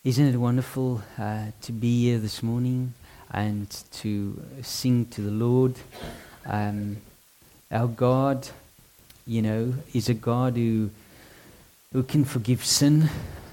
Isn't it wonderful to be here this morning and to sing to the Lord? Our God, is a God who can forgive sin,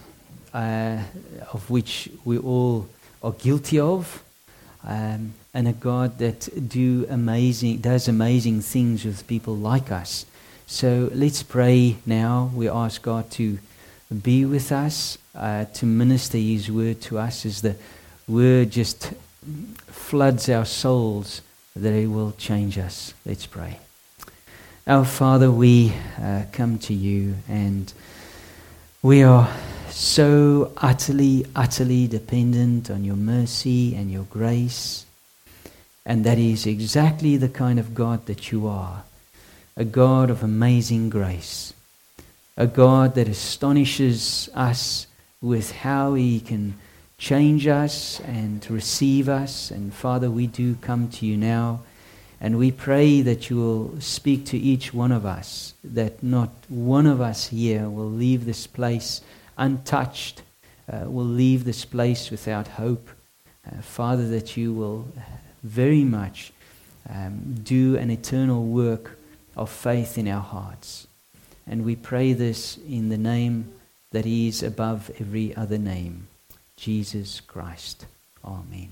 of which we all are guilty of, and a God that does amazing things with people like us. So let's pray now. We ask God to be with us, to minister His word to us as the word just floods our souls, that it will change us. Let's pray. Our Father, we come to you, and we are so utterly dependent on your mercy and your grace. And that is exactly the kind of God that you are, a God of amazing grace, a God that astonishes us with how He can change us and receive us. And Father, we do come to you now, and we pray that you will speak to each one of us, that not one of us here will leave this place untouched, will leave this place without hope. Father, that you will very much do an eternal work of faith in our hearts. And we pray this in the name that is above every other name, Jesus Christ. Amen.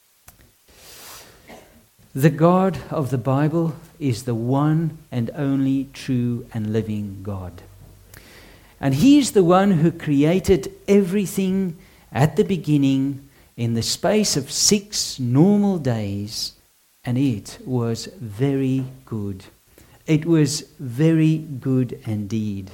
The God of the Bible is the one and only true and living God. And He is the one who created everything at the beginning in the space of 6 normal days, and it was very good. It was very good indeed.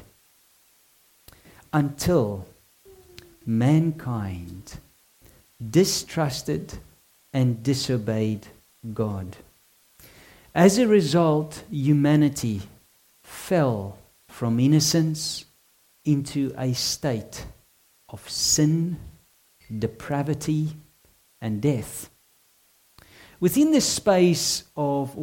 Until mankind distrusted and disobeyed God. As a result, humanity fell from innocence into a state of sin, depravity, and death. Within the space of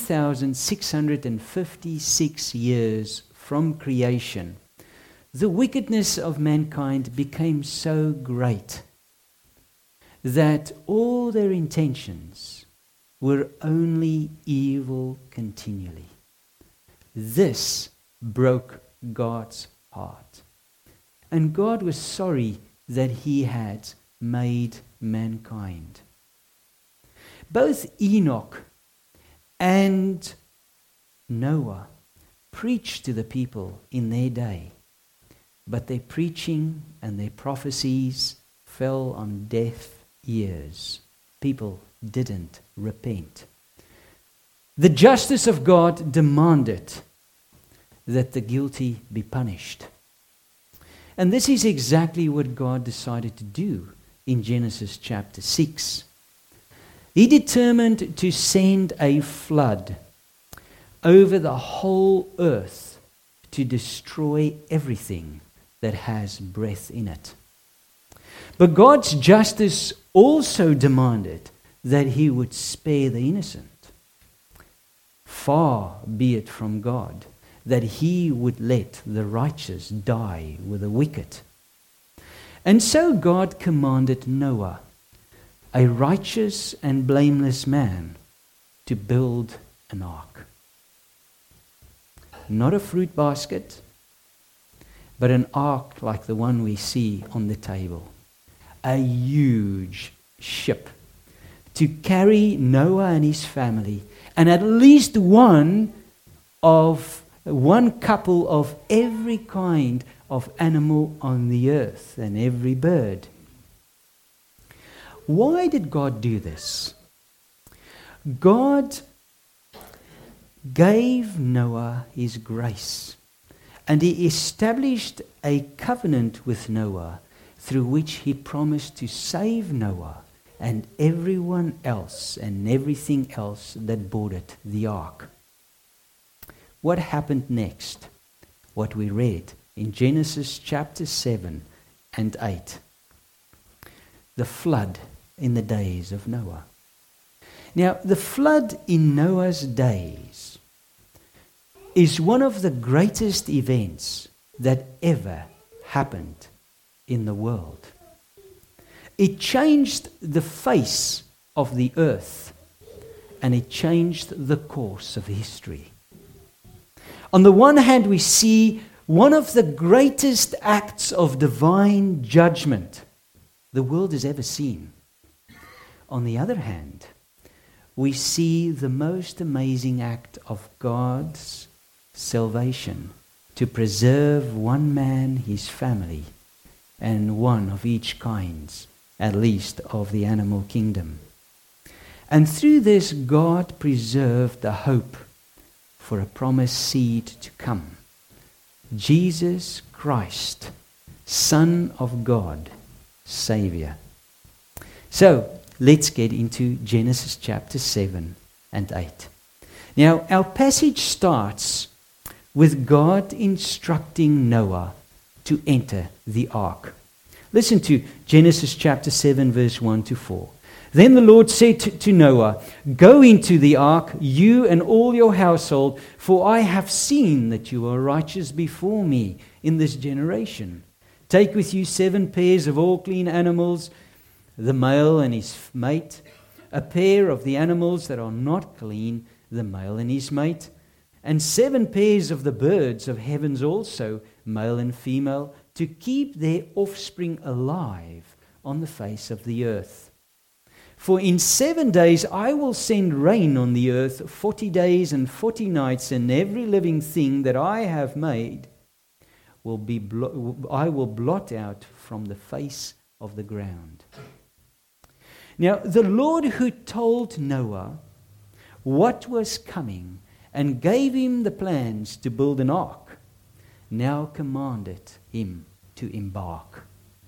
1,656 years from creation, the wickedness of mankind became so great that all their intentions were only evil continually. This broke God's heart. And God was sorry that He had made mankind. Both Enoch and Noah preached to the people in their day, but their preaching and their prophecies fell on deaf ears. People didn't repent. The justice of God demanded that the guilty be punished. And this is exactly what God decided to do in Genesis chapter 6. He determined to send a flood over the whole earth to destroy everything that has breath in it. But God's justice also demanded that He would spare the innocent. Far be it from God that He would let the righteous die with the wicked. And so God commanded Noah, a righteous and blameless man, to build an ark. Not a fruit basket, but an ark like the one we see on the table. A huge ship to carry Noah and his family, and at least one couple of every kind of animal on the earth and every bird. Why did God do this? God gave Noah His grace, and He established a covenant with Noah through which He promised to save Noah and everyone else and everything else that boarded the ark. What happened next? What we read in Genesis chapter 7 and 8. The flood in the days of Noah. Now, the flood in Noah's days is one of the greatest events that ever happened in the world. It changed the face of the earth, and it changed the course of history. On the one hand, we see one of the greatest acts of divine judgment the world has ever seen. On the other hand, we see the most amazing act of God's salvation to preserve one man, his family, and one of each kind, at least of the animal kingdom. And through this, God preserved the hope for a promised seed to come. Jesus Christ, Son of God, Savior. So, let's get into Genesis chapter 7 and 8. Now, our passage starts with God instructing Noah to enter the ark. Listen to Genesis chapter 7, verse 1 to 4. Then the Lord said to Noah, "Go into the ark, you and all your household, for I have seen that you are righteous before me in this generation. Take with you 7 pairs of all clean animals, the male and his mate, a pair of the animals that are not clean, the male and his mate, and 7 pairs of the birds of heavens also, male and female, to keep their offspring alive on the face of the earth. For in 7 days I will send rain on the earth, 40 days and 40 nights, and every living thing that I have made I will blot out from the face of the ground." Now, the Lord who told Noah what was coming and gave him the plans to build an ark, now commanded him to embark.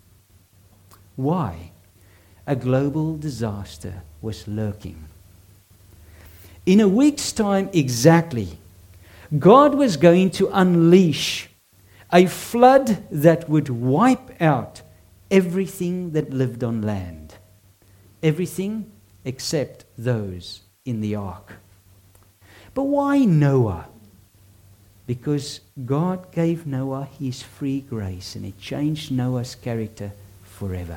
Why? A global disaster was lurking. In a week's time exactly, God was going to unleash a flood that would wipe out everything that lived on land. Everything except those in the ark. But why Noah? Because God gave Noah his free grace, and it changed Noah's character forever.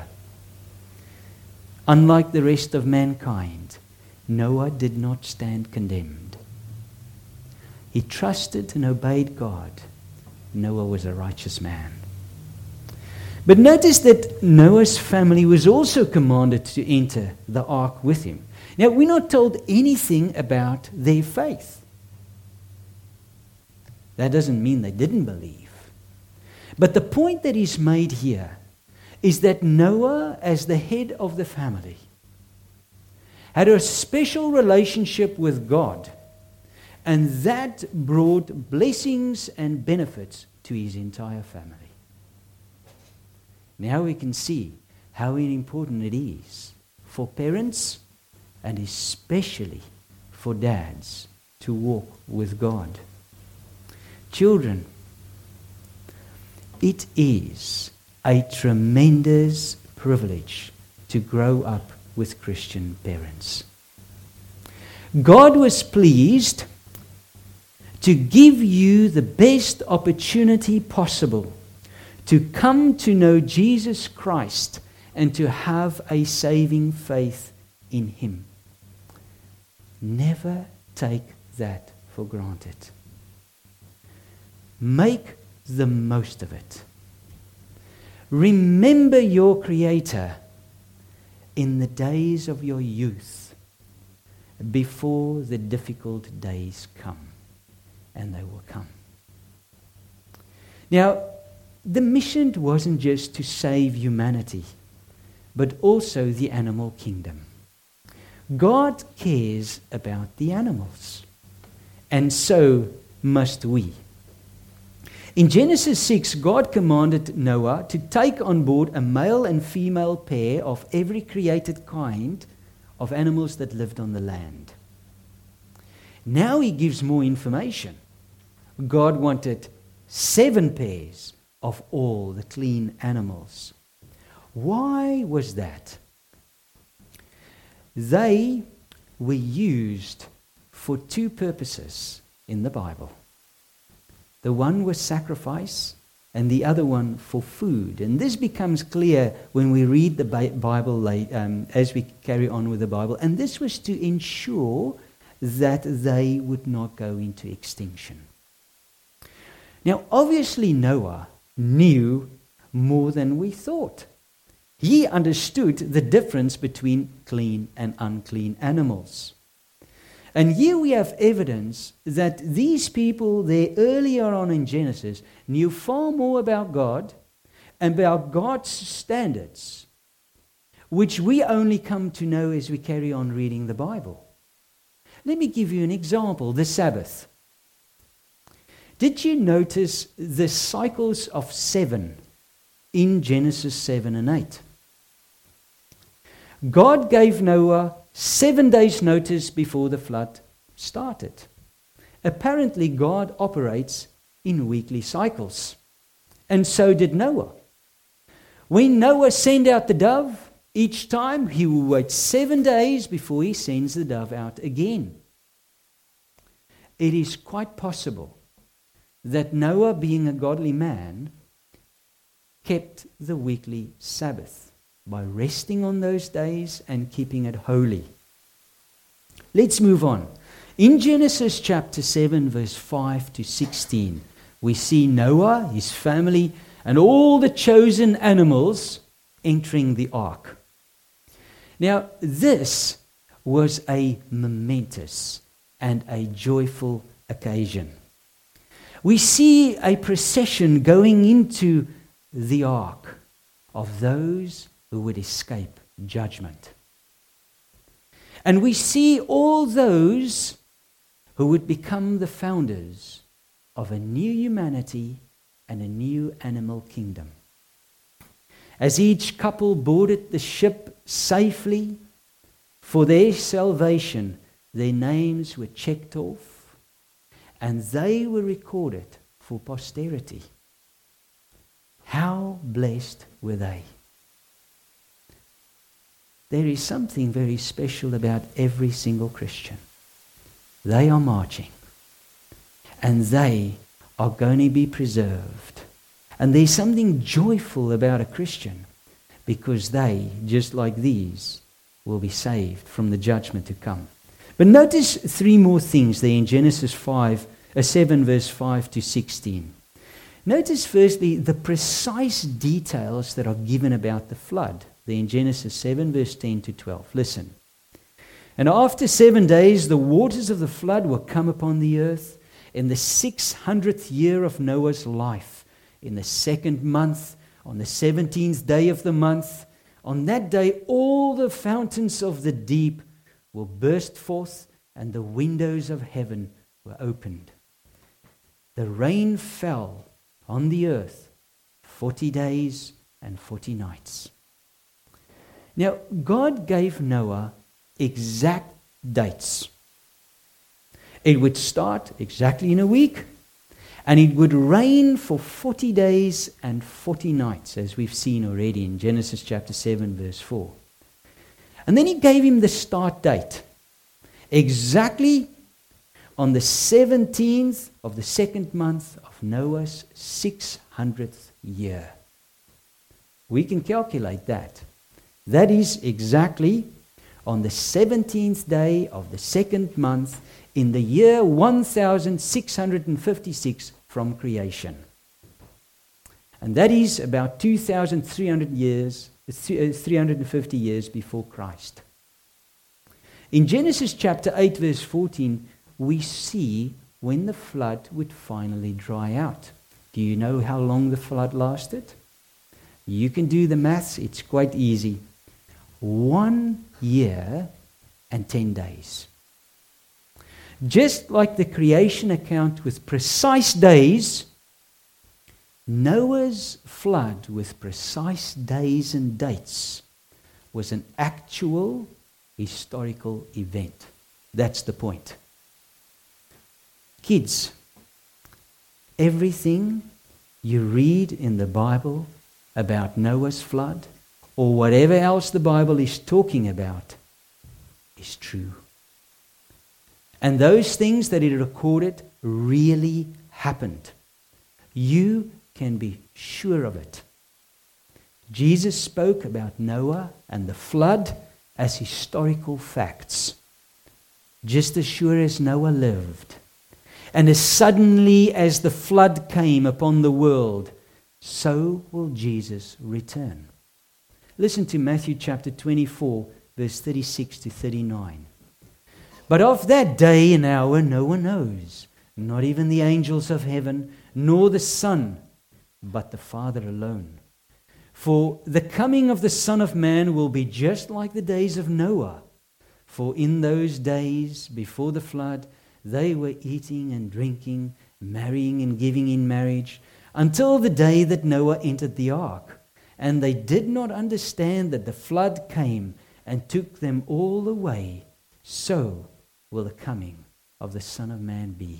Unlike the rest of mankind, Noah did not stand condemned. He trusted and obeyed God. Noah was a righteous man. But notice that Noah's family was also commanded to enter the ark with him. Now, we're not told anything about their faith. That doesn't mean they didn't believe. But the point that is made here is that Noah, as the head of the family, had a special relationship with God, and that brought blessings and benefits to his entire family. Now we can see how important it is for parents, and especially for dads, to walk with God. Children, it is a tremendous privilege to grow up with Christian parents. God was pleased to give you the best opportunity possible to come to know Jesus Christ and to have a saving faith in Him. Never take that for granted. Make the most of it. Remember your Creator in the days of your youth, before the difficult days come. And they will come. Now, the mission wasn't just to save humanity, but also the animal kingdom. God cares about the animals, and so must we. In Genesis 6, God commanded Noah to take on board a male and female pair of every created kind of animals that lived on the land. Now He gives more information. God wanted 7 pairs of all the clean animals. Why was that? They were used for 2 purposes in the Bible. The one was sacrifice, and the other one for food. And this becomes clear when we read the Bible as we carry on with the Bible. And this was to ensure that they would not go into extinction. Now, obviously Noah knew more than we thought. He understood the difference between clean and unclean animals. And here we have evidence that these people there earlier on in Genesis knew far more about God and about God's standards, which we only come to know as we carry on reading the Bible. Let me give you an example, the Sabbath. Did you notice the cycles of 7 in Genesis 7 and 8? God gave Noah 7 days' notice before the flood started. Apparently, God operates in weekly cycles. And so did Noah. When Noah sent out the dove, each time he would wait 7 days before he sends the dove out again. It is quite possible that Noah, being a godly man, kept the weekly Sabbath by resting on those days and keeping it holy. Let's move on. In Genesis chapter 7, verse 5 to 16, we see Noah, his family, and all the chosen animals entering the ark. Now, this was a momentous and a joyful occasion. We see a procession going into the ark of those who would escape judgment. And we see all those who would become the founders of a new humanity and a new animal kingdom. As each couple boarded the ship safely for their salvation, their names were checked off and they were recorded for posterity. How blessed were they? There is something very special about every single Christian. They are marching, and they are going to be preserved. And there's something joyful about a Christian, because they, just like these, will be saved from the judgment to come. But notice 3 more things there in Genesis 7, verse 5 to 16. Notice firstly the precise details that are given about the flood. There in Genesis 7, verse 10 to 12. Listen. And after 7 days, the waters of the flood were come upon the earth in the 600th year of Noah's life, in the 2nd month, on the 17th day of the month. On that day, all the fountains of the deep will burst forth, and the windows of heaven were opened. The rain fell on the earth 40 days and 40 nights. Now, God gave Noah exact dates. It would start exactly in a week, and it would rain for 40 days and 40 nights, as we've seen already in Genesis chapter 7, verse 4. And then he gave him the start date, exactly on the 17th of the 2nd month of Noah's 600th year. We can calculate that. That is exactly on the 17th day of the 2nd month in the year 1656 from creation. And that is about 350 years before Christ. In Genesis chapter 8, verse 14, we see when the flood would finally dry out. Do you know how long the flood lasted? You can do the maths, it's quite easy. 1 year and 10 days. Just like the creation account with precise days, Noah's flood with precise days and dates was an actual historical event. That's the point. Kids, everything you read in the Bible about Noah's flood, or whatever else the Bible is talking about, is true. And those things that it recorded really happened. You can be sure of it. Jesus spoke about Noah and the flood as historical facts, just as sure as Noah lived. And as suddenly as the flood came upon the world, so will Jesus return. Listen to Matthew chapter 24, verse 36 to 39. But of that day and hour no one knows, not even the angels of heaven, nor the Son, but the Father alone. For the coming of the Son of Man will be just like the days of Noah. For in those days before the flood, they were eating and drinking, marrying and giving in marriage, until the day that Noah entered the ark. And they did not understand that the flood came and took them all away. So will the coming of the Son of Man be.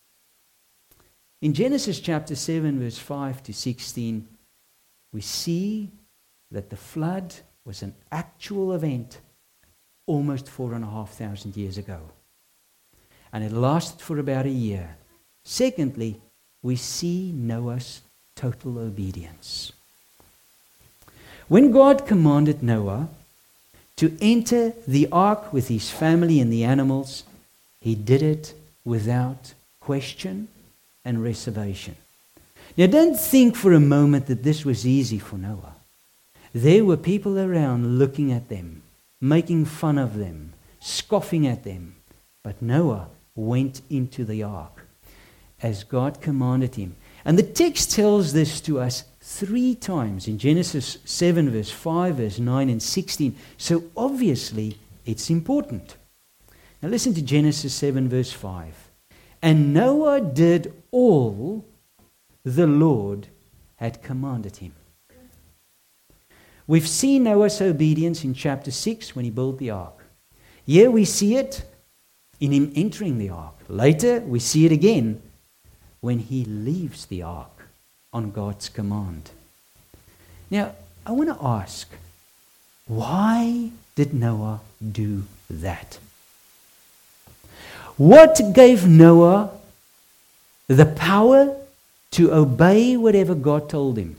In Genesis chapter 7, verse 5 to 16, we see that the flood was an actual event almost 4,500 years ago. And it lasted for about a year. Secondly, we see Noah's total obedience. When God commanded Noah to enter the ark with his family and the animals, he did it without question and reservation. Now, don't think for a moment that this was easy for Noah. There were people around looking at them, making fun of them, scoffing at them. But Noah went into the ark as God commanded him. And the text tells this to us 3 times in Genesis 7, verse 5, verse 9, and 16. So obviously, it's important. Now listen to Genesis 7, verse 5. And Noah did all the Lord had commanded him. We've seen Noah's obedience in chapter 6 when he built the ark. Here we see it in him entering the ark. Later we see it again when he leaves the ark on God's command. Now, I want to ask, why did Noah do that? What gave Noah the power to obey whatever God told him?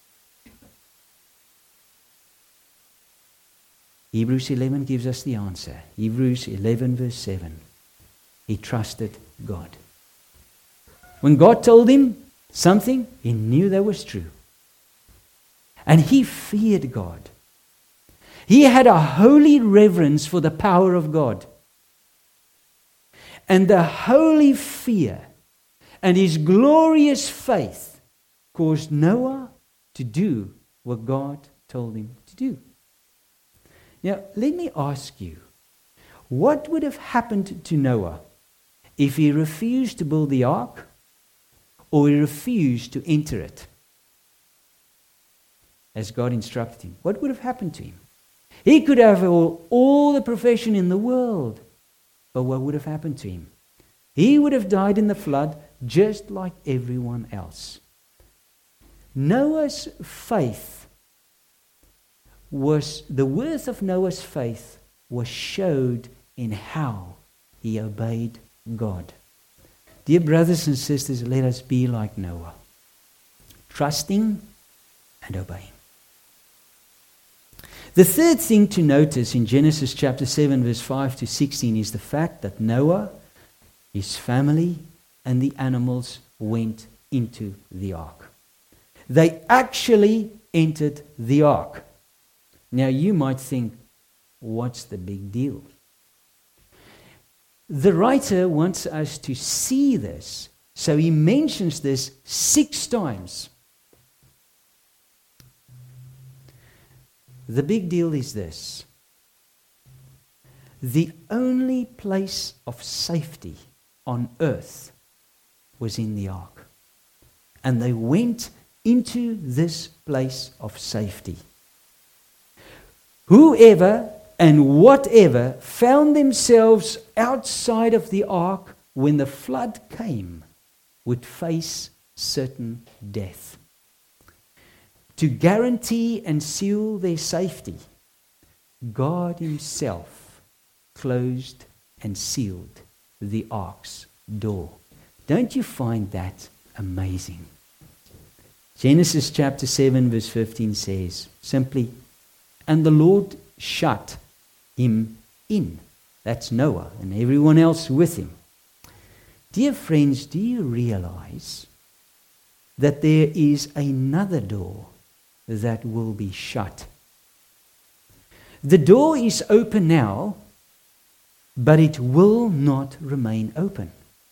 Hebrews 11 gives us the answer. Hebrews 11 verse 7. He trusted God. When God told him something, he knew that was true. And he feared God. He had a holy reverence for the power of God. And the holy fear and his glorious faith caused Noah to do what God told him to do. Now, let me ask you, what would have happened to Noah if he refused to build the ark or he refused to enter it as God instructed him? What would have happened to him? He could have all the profession in the world, but what would have happened to him? He would have died in the flood just like everyone else. Noah's faith the worth of Noah's faith was showed in how he obeyed God. Dear brothers and sisters, let us be like Noah, trusting and obeying. The third thing to notice in Genesis chapter 7, verse 5 to 16 is the fact that Noah, his family, and the animals went into the ark. They actually entered the ark. Now you might think, what's the big deal? The writer wants us to see this, so he mentions this 6 times. The big deal is this: the only place of safety on earth was in the ark. And they went into this place of safety. Whoever and whatever found themselves outside of the ark when the flood came would face certain death. To guarantee and seal their safety, God himself closed and sealed the ark's door. Don't you find that amazing? Genesis chapter 7 verse 15 says simply, and the Lord shut him in. That's Noah and everyone else with him. Dear friends, do you realize that there is another door that will be shut? The door is open now, but it will not remain open.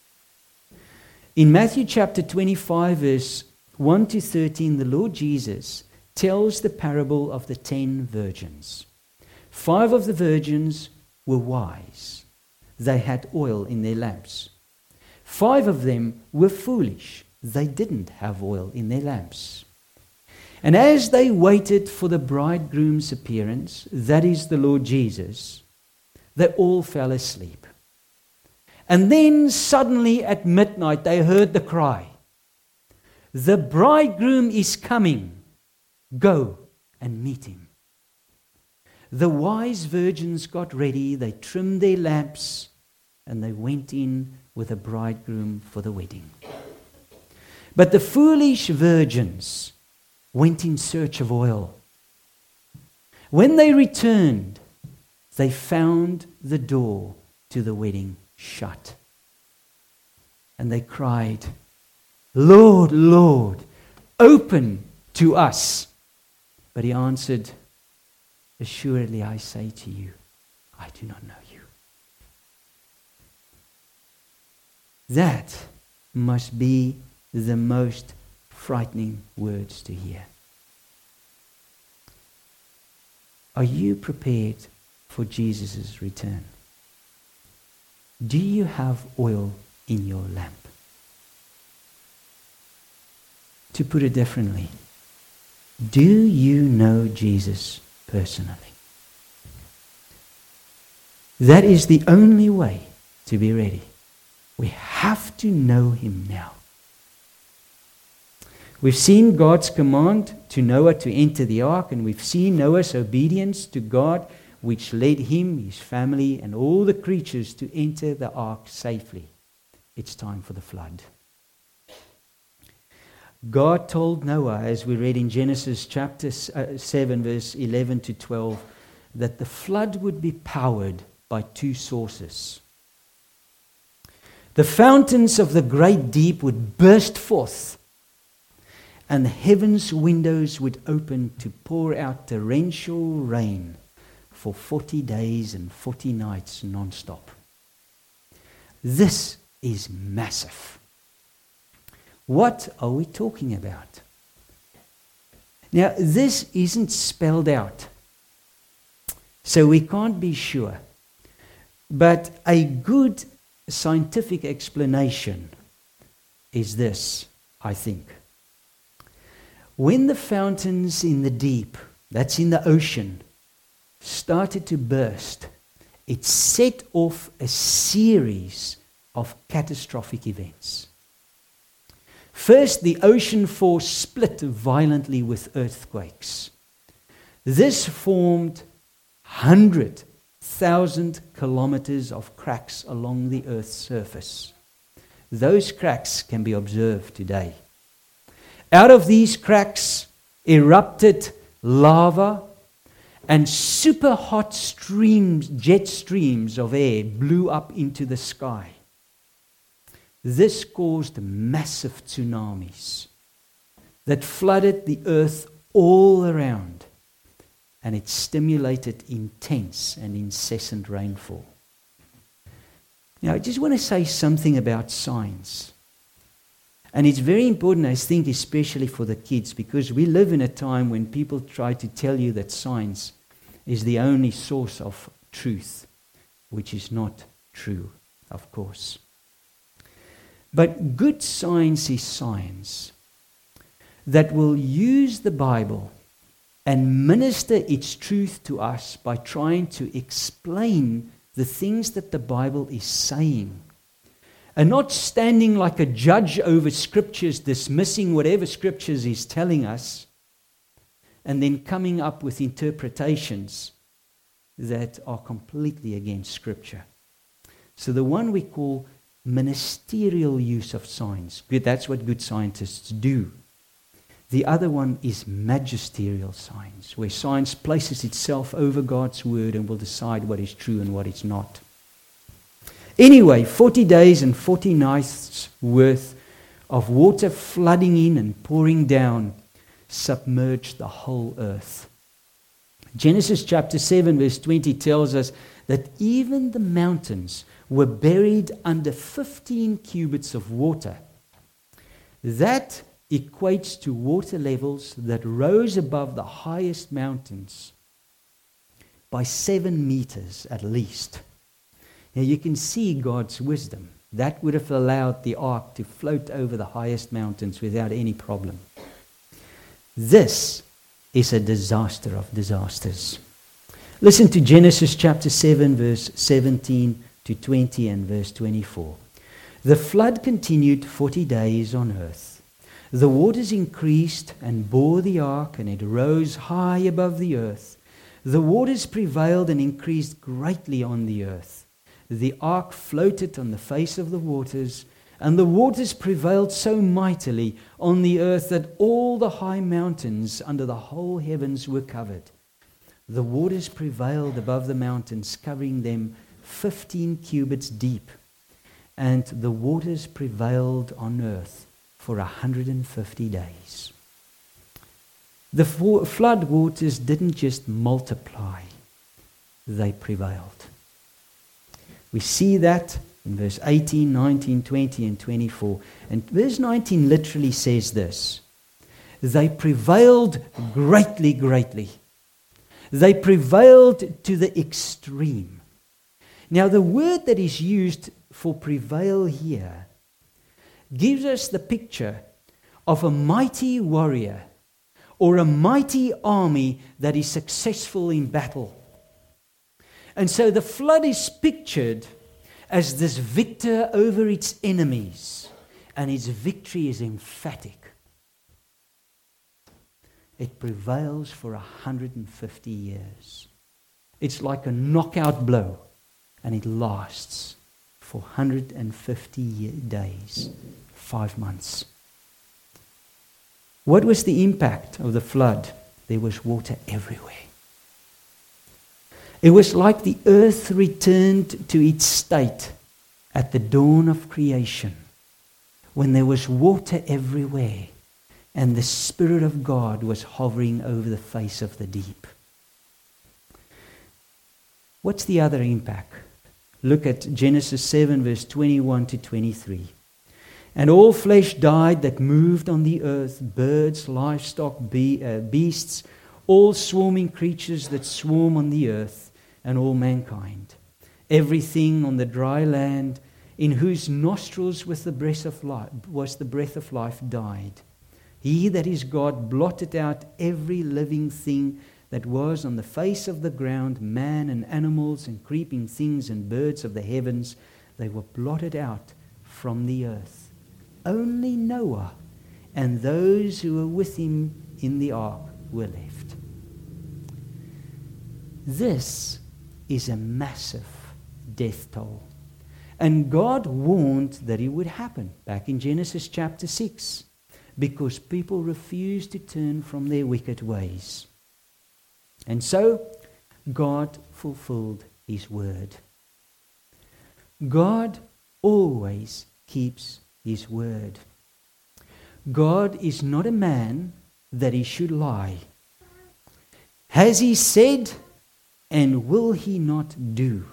In Matthew chapter 25, verse 1 to 13, the Lord Jesus tells the parable of the 10 virgins. 5 of the virgins were wise. They had oil in their lamps. 5 of them were foolish. They didn't have oil in their lamps. And as they waited for the bridegroom's appearance, that is the Lord Jesus, they all fell asleep. And then suddenly at midnight they heard the cry, the bridegroom is coming, go and meet him. The wise virgins got ready, they trimmed their lamps, and they went in with the bridegroom for the wedding. But the foolish virgins went in search of oil. When they returned, they found the door to the wedding shut. And they cried, Lord, Lord, open to us. But he answered, assuredly I say to you, I do not know you. That must be the most frightening words to hear. Are you prepared for Jesus' return? Do you have oil in your lamp? To put it differently, do you know Jesus personally? That is the only way to be ready. We have to know him now. We've seen God's command to Noah to enter the ark, and we've seen Noah's obedience to God, which led him, his family, and all the creatures to enter the ark safely. It's time for the flood. God told Noah, as we read in Genesis chapter 7, verse 11 to 12, that the flood would be powered by 2 sources. The fountains of the great deep would burst forth, and the heaven's windows would open to pour out torrential rain for 40 days and 40 nights non-stop. This is massive. What are we talking about? Now, this isn't spelled out, so we can't be sure. But a good scientific explanation is this, I think. When the fountains in the deep, that's in the ocean, started to burst, it set off a series of catastrophic events. First, the ocean floor split violently with earthquakes. This formed 100,000 kilometers of cracks along the Earth's surface. Those cracks can be observed today. Out of these cracks erupted lava, and super hot streams, jet streams of air blew up into the sky. This caused massive tsunamis that flooded the earth all around, and it stimulated intense and incessant rainfall. Now, I just want to say something about science. And it's very important, I think, especially for the kids, because we live in a time when people try to tell you that science is the only source of truth, which is not true, of course. But good science is science that will use the Bible and minister its truth to us by trying to explain the things that the Bible is saying, and not standing like a judge over Scriptures, dismissing whatever Scriptures is telling us, and then coming up with interpretations that are completely against Scripture. So the one we call ministerial use of science, good, that's what good scientists do. The other one is magisterial science, where science places itself over God's word and will decide what is true and what is not. Anyway, 40 days and 40 nights worth of water flooding in and pouring down submerged the whole earth. Genesis chapter 7 verse 20 tells us that even the mountains were buried under 15 cubits of water. That equates to water levels that rose above the highest mountains by 7 meters at least. Now you can see God's wisdom. That would have allowed the ark to float over the highest mountains without any problem. This is a disaster of disasters. Listen to Genesis chapter 7 verse 17 to 20 and verse 24. The flood continued 40 days on earth. The waters increased and bore the ark, and it rose high above the earth. The waters prevailed and increased greatly on the earth. The ark floated on the face of the waters, and the waters prevailed so mightily on the earth that all the high mountains under the whole heavens were covered. The waters prevailed above the mountains, covering them 15 cubits deep, and the waters prevailed on earth for 150 days. The flood waters didn't just multiply, they prevailed. We see that in verse 18, 19, 20, and 24. And verse 19 literally says this: they prevailed greatly, greatly. They prevailed to the extreme. Now the word that is used for prevail here gives us the picture of a mighty warrior or a mighty army that is successful in battle. And so the flood is pictured as this victor over its enemies, and its victory is emphatic. It prevails for 150 years. It's like a knockout blow, and it lasts for 150 days, 5 months. What was the impact of the flood? There was water everywhere. It was like the earth returned to its state at the dawn of creation, when there was water everywhere and the Spirit of God was hovering over the face of the deep. What's the other impact? Look at Genesis 7 verse 21 to 23. And all flesh died that moved on the earth, birds, livestock, beasts, all swarming creatures that swarm on the earth, and all mankind. Everything on the dry land, in whose nostrils was the breath of life, died. He that is God blotted out every living thing that was on the face of the ground, man and animals and creeping things and birds of the heavens. They were blotted out from the earth. Only Noah and those who were with him in the ark were left. This is a massive death toll. And God warned that it would happen back in Genesis chapter 6, because people refused to turn from their wicked ways. And so God fulfilled his word. God always keeps his word. God is not a man that he should lie. Has he said, and will he not do?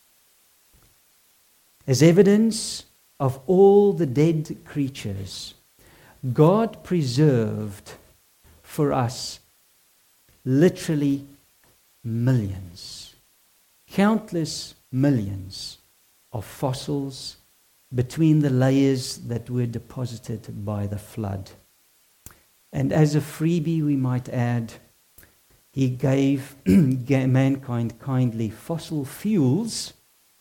As evidence of all the dead creatures, God preserved for us literally millions, countless millions of fossils between the layers that were deposited by the flood. And as a freebie, we might add, he gave mankind kindly fossil fuels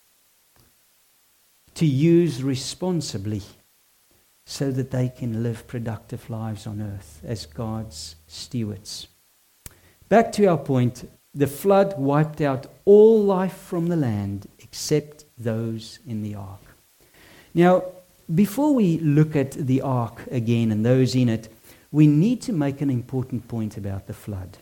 to use responsibly so that they can live productive lives on earth as God's stewards. Back to our point, the flood wiped out all life from the land except those in the ark. Now, before we look at the ark again and those in it, we need to make an important point about the flood.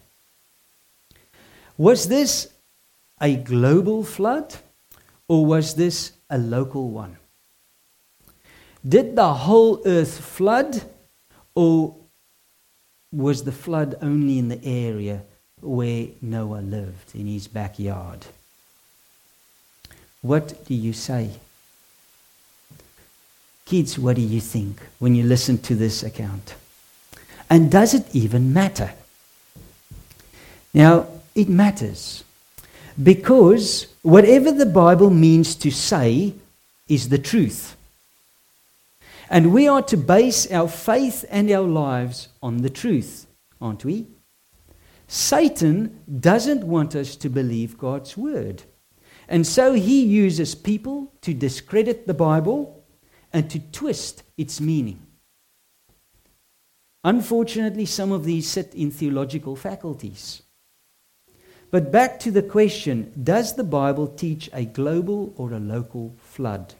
Was this a global flood, or was this a local one? Did the whole earth flood, or was the flood only in the area where Noah lived, in his backyard? What do you say? Kids, what do you think when you listen to this account? And does it even matter? Now, it matters, because whatever the Bible means to say is the truth. And we are to base our faith and our lives on the truth, aren't we? Satan doesn't want us to believe God's word. And so he uses people to discredit the Bible and to twist its meaning. Unfortunately, some of these sit in theological faculties. But back to the question, does the Bible teach a global or a local flood?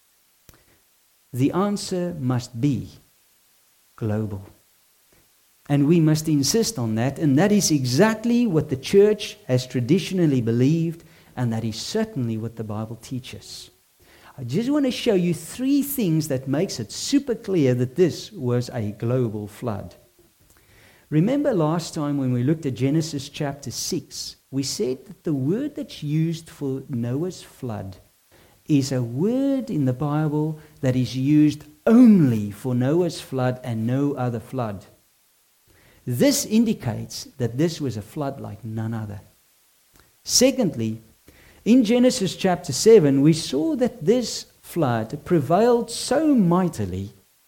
The answer must be global. And we must insist on that, and that is exactly what the church has traditionally believed, and that is certainly what the Bible teaches. I just want to show you 3 things that makes it super clear that this was a global flood. Remember last time when we looked at Genesis chapter 6, we said that the word that's used for Noah's flood is a word in the Bible that is used only for Noah's flood and no other flood. This indicates that this was a flood like none other. Secondly, in Genesis chapter 7, we saw that this flood prevailed so mightily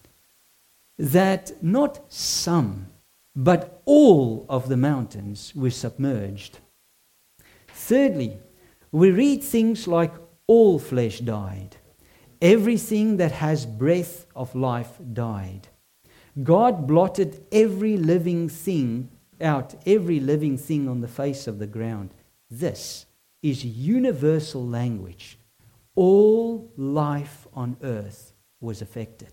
that not some, but all of the mountains were submerged. Thirdly, we read things like all flesh died. Everything that has breath of life died. God blotted every living thing out, every living thing on the face of the ground. This is universal language. All life on earth was affected.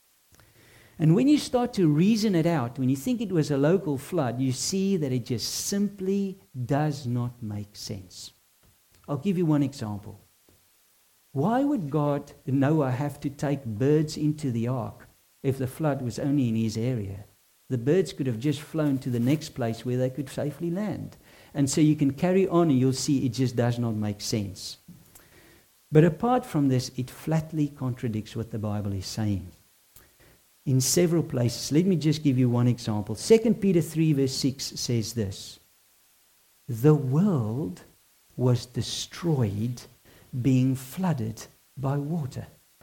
And when you start to reason it out, when you think it was a local flood, you see that it just simply does not make sense. I'll give you one example. Why would Noah have to take birds into the ark if the flood was only in his area? The birds could have just flown to the next place where they could safely land. And so you can carry on and you'll see it just does not make sense. But apart from this, it flatly contradicts what the Bible is saying. In several places, let me just give you one example. 2 Peter 3 verse 6 says this: the world was destroyed, being flooded by water.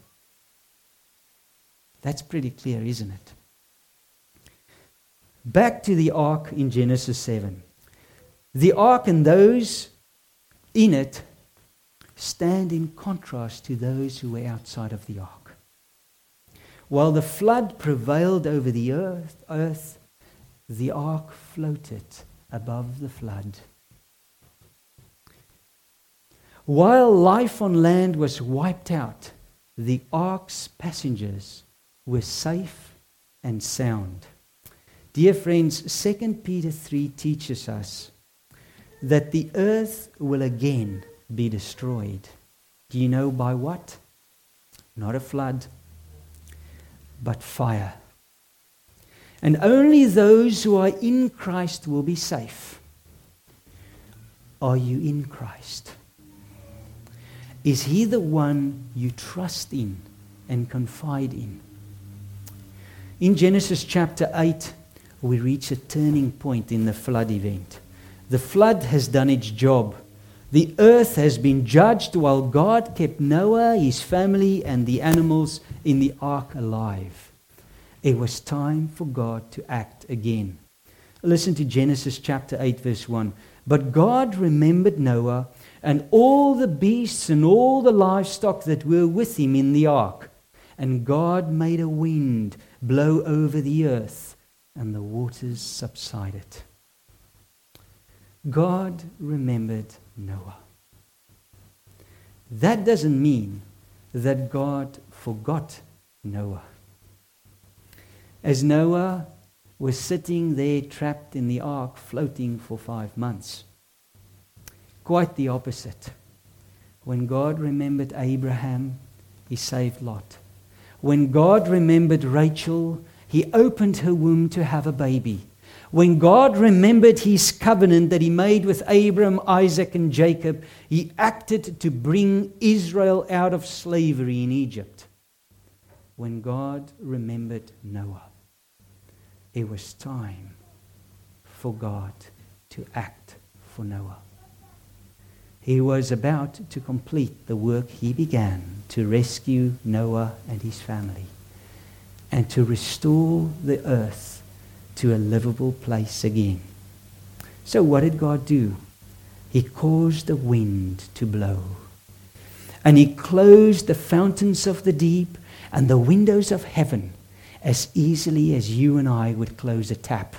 That's pretty clear, isn't it? Back to the ark in Genesis 7. The ark and those in it stand in contrast to those who were outside of the ark. While the flood prevailed over the earth, the ark floated above the flood. While life on land was wiped out, the ark's passengers were safe and sound. Dear friends, 2 Peter 3 teaches us that the earth will again be destroyed. Do you know by what? Not a flood, but fire. And only those who are in Christ will be safe. Are you in Christ? Is He the one you trust in and confide in? In Genesis chapter 8, we reach a turning point in the flood event. The flood has done its job. The earth has been judged while God kept Noah, his family, and the animals in the ark alive. It was time for God to act again. Listen to Genesis chapter 8 verse 1. But God remembered Noah and all the beasts and all the livestock that were with him in the ark. And God made a wind blow over the earth, and the waters subsided. God remembered Noah. That doesn't mean that God forgot Noah. As Noah was sitting there trapped in the ark, floating for 5 months. Quite the opposite. When God remembered Abraham, he saved Lot. When God remembered Rachel, he opened her womb to have a baby. When God remembered his covenant that he made with Abraham, Isaac, and Jacob, he acted to bring Israel out of slavery in Egypt. When God remembered Noah, it was time for God to act for Noah. He was about to complete the work he began to rescue Noah and his family and to restore the earth to a livable place again. So what did God do? He caused the wind to blow. And he closed the fountains of the deep and the windows of heaven as easily as you and I would close a tap.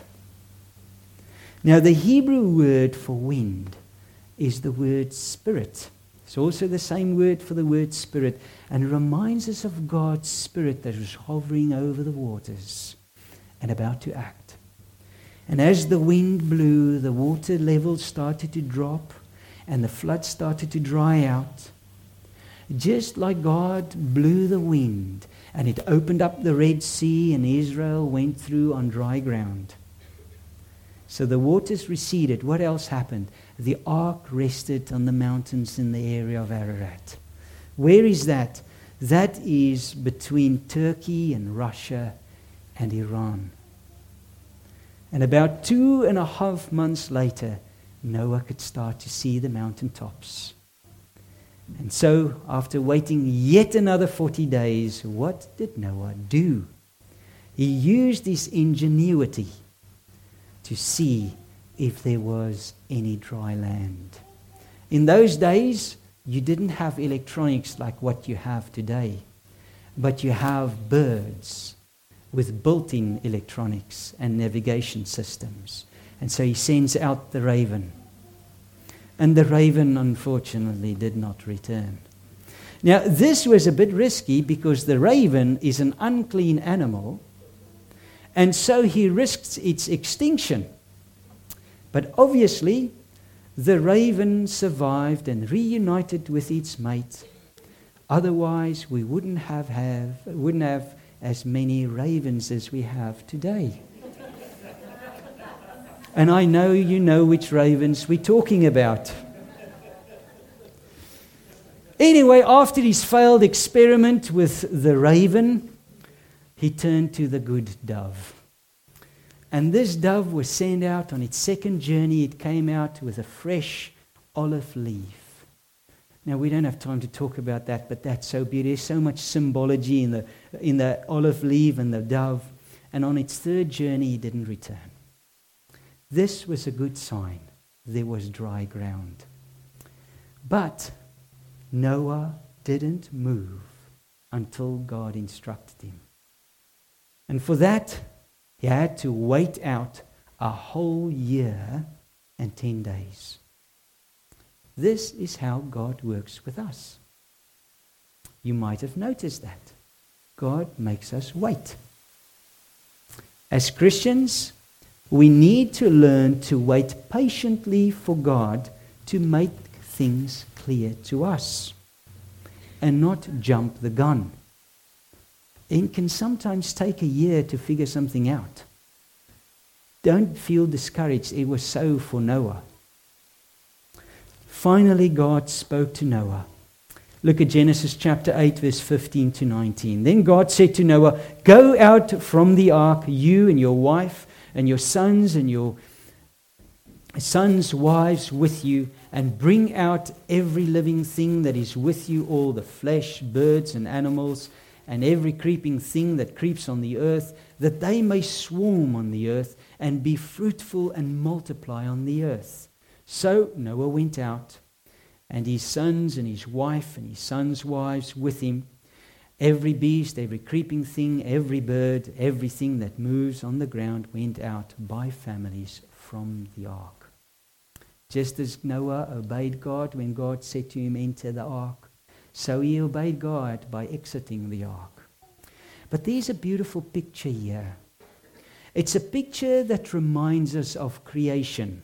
Now the Hebrew word for wind is the word spirit. It's also the same word for the word spirit, and reminds us of God's Spirit that was hovering over the waters and about to act. And as the wind blew, the water level started to drop and the flood started to dry out. Just like God blew the wind and it opened up the Red Sea and Israel went through on dry ground. So the waters receded. What else happened? The ark rested on the mountains in the area of Ararat. Where is that? That is between Turkey and Russia and Iran. And about 2.5 months later, Noah could start to see the mountaintops. And so, after waiting yet another 40 days, what did Noah do? He used his ingenuity to see if there was any dry land. In those days, you didn't have electronics like what you have today, but you have birds with built-in electronics and navigation systems. And so he sends out the raven. And the raven, unfortunately, did not return. Now, this was a bit risky because the raven is an unclean animal, and so he risks its extinction. But obviously, the raven survived and reunited with its mate. Otherwise, we wouldn't have as many ravens as we have today. And I know you know which ravens we're talking about. Anyway, after his failed experiment with the raven, he turned to the good dove. And this dove was sent out on its second journey. It came out with a fresh olive leaf. Now, we don't have time to talk about that, but that's so beautiful. There's so much symbology in the olive leaf and the dove. And on its third journey, it didn't return. This was a good sign. There was dry ground. But Noah didn't move until God instructed him. And for that, he had to wait out a whole year and 10 days. This is how God works with us. You might have noticed that. God makes us wait. As Christians, we need to learn to wait patiently for God to make things clear to us and not jump the gun. It can sometimes take a year to figure something out. Don't feel discouraged. It was so for Noah. Finally, God spoke to Noah. Look at Genesis chapter 8, verse 15 to 19. Then God said to Noah, "Go out from the ark, you and your wife and your sons and your sons' wives with you, and bring out every living thing that is with you, all the flesh, birds and animals, and every creeping thing that creeps on the earth, that they may swarm on the earth and be fruitful and multiply on the earth." So Noah went out, and his sons and his wife and his sons' wives with him. Every beast, every creeping thing, every bird, everything that moves on the ground went out by families from the ark. Just as Noah obeyed God when God said to him, "Enter the ark," so he obeyed God by exiting the ark. But there's a beautiful picture here. It's a picture that reminds us of creation.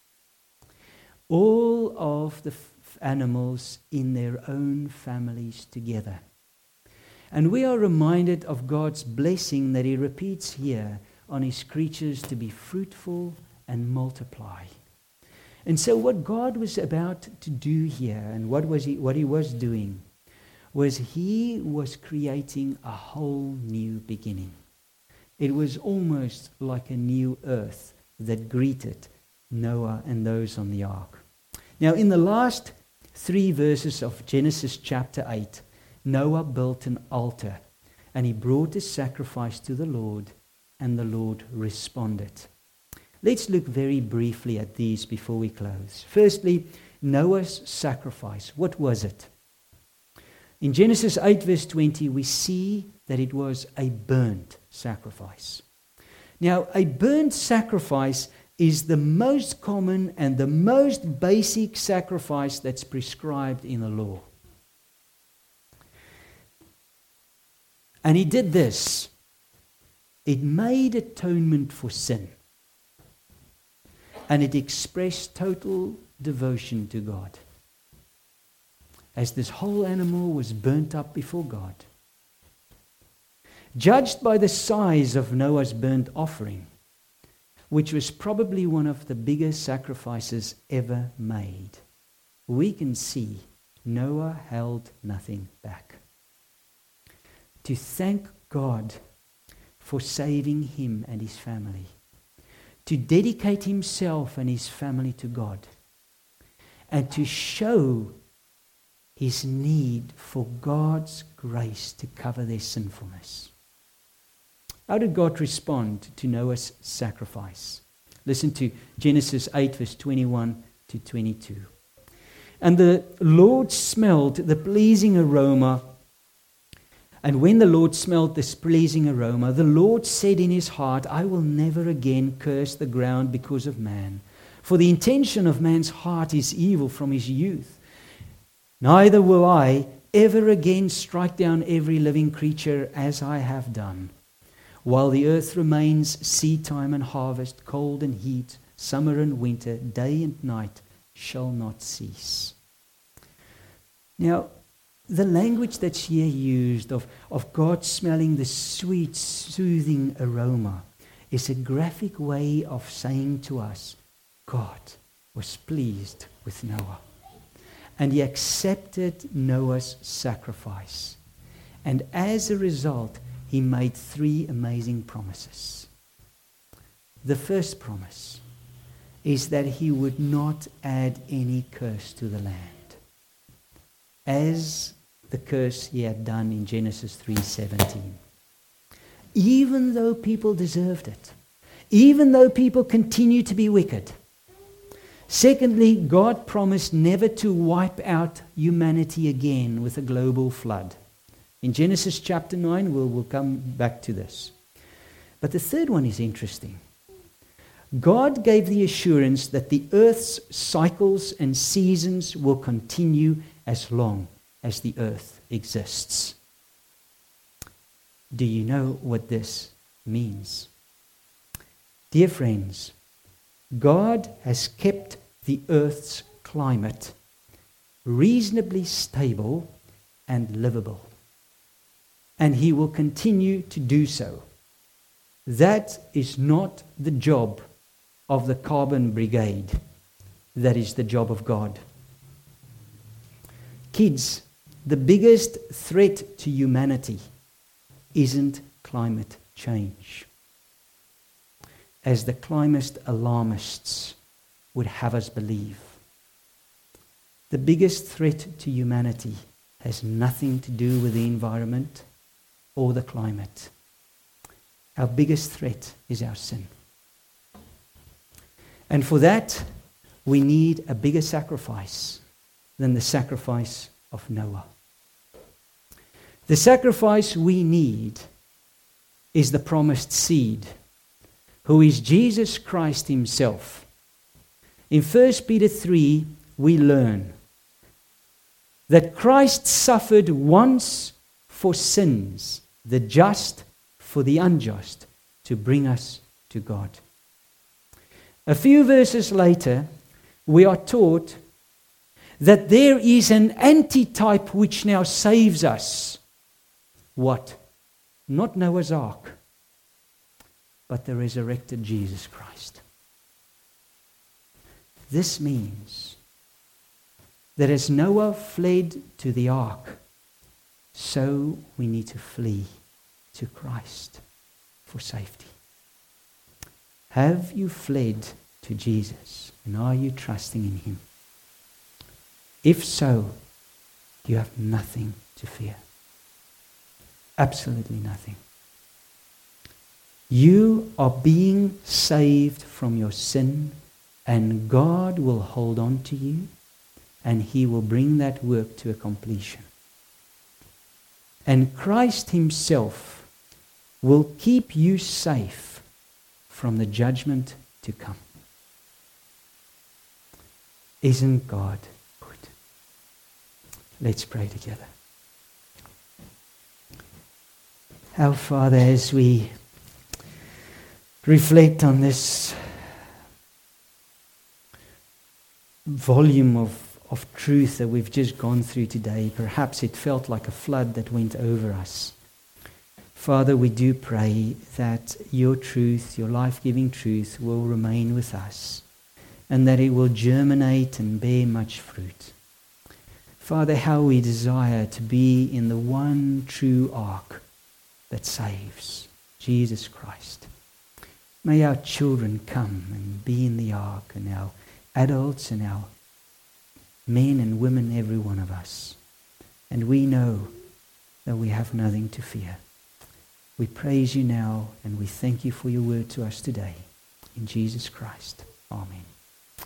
All of the animals in their own families together. And we are reminded of God's blessing that He repeats here on His creatures to be fruitful and multiply. And so what God was about to do here, and what He was doing, was He was creating a whole new beginning. It was almost like a new earth that greeted Noah and those on the ark. Now, in the last 3 verses of Genesis chapter 8, Noah built an altar, and he brought a sacrifice to the Lord, and the Lord responded. Let's look very briefly at these before we close. Firstly, Noah's sacrifice. What was it? In Genesis 8 verse 20, we see that it was a burnt sacrifice. Now, a burnt sacrifice is the most common and the most basic sacrifice that's prescribed in the law. And he did this. It made atonement for sin. And it expressed total devotion to God. As this whole animal was burnt up before God. Judged by the size of Noah's burnt offering, which was probably one of the biggest sacrifices ever made, we can see Noah held nothing back. To thank God for saving him and his family. To dedicate himself and his family to God. And to show his need for God's grace to cover their sinfulness. How did God respond to Noah's sacrifice? Listen to Genesis 8 verse 21 to 22. And the Lord smelled the pleasing aroma. And when the Lord smelled this pleasing aroma, the Lord said in his heart, I will never again curse the ground because of man. For the intention of man's heart is evil from his youth. Neither will I ever again strike down every living creature as I have done. While the earth remains, seed time and harvest, cold and heat, summer and winter, day and night shall not cease. Now, the language that's here used of God smelling the sweet, soothing aroma is a graphic way of saying to us, God was pleased with Noah. And he accepted Noah's sacrifice. And as a result, he made 3 amazing promises. The first promise is that he would not add any curse to the land, as the curse he had done in Genesis 3:17. Even though people deserved it, even though people continued to be wicked. Secondly, God promised never to wipe out humanity again with a global flood. In Genesis chapter 9, we'll come back to this. But the third one is interesting. God gave the assurance that the earth's cycles and seasons will continue as long as the earth exists. Do you know what this means? Dear friends, God has kept the earth's climate reasonably stable and livable. And he will continue to do so. That is not the job of the carbon brigade. That is the job of God. Kids, the biggest threat to humanity isn't climate change, as the climate alarmists would have us believe. The biggest threat to humanity has nothing to do with the environment or the climate. Our biggest threat is our sin. And for that, we need a bigger sacrifice than the sacrifice of Noah. The sacrifice we need is the promised seed, who is Jesus Christ himself. In 1 Peter 3, we learn that Christ suffered once for sins, the just for the unjust, to bring us to God. A few verses later, we are taught that there is an antitype which now saves us. What? Not Noah's Ark, but the resurrected Jesus Christ. This means that as Noah fled to the ark, so we need to flee to Christ for safety. Have you fled to Jesus, and are you trusting in Him? If so, you have nothing to fear. Absolutely nothing. You are being saved from your sin, and God will hold on to you, and He will bring that work to a completion. And Christ Himself will keep you safe from the judgment to come. Isn't God good? Let's pray together. Our Father, as we reflect on this volume of truth that we've just gone through today, perhaps it felt like a flood that went over us. Father, we do pray that your truth, your life-giving truth, will remain with us, and that it will germinate and bear much fruit. Father, how we desire to be in the one true ark that saves, Jesus Christ. May our children come and be in the ark, and our adults and our men and women, every one of us. And we know that we have nothing to fear. We praise you now, and we thank you for your word to us today. In Jesus Christ. Amen.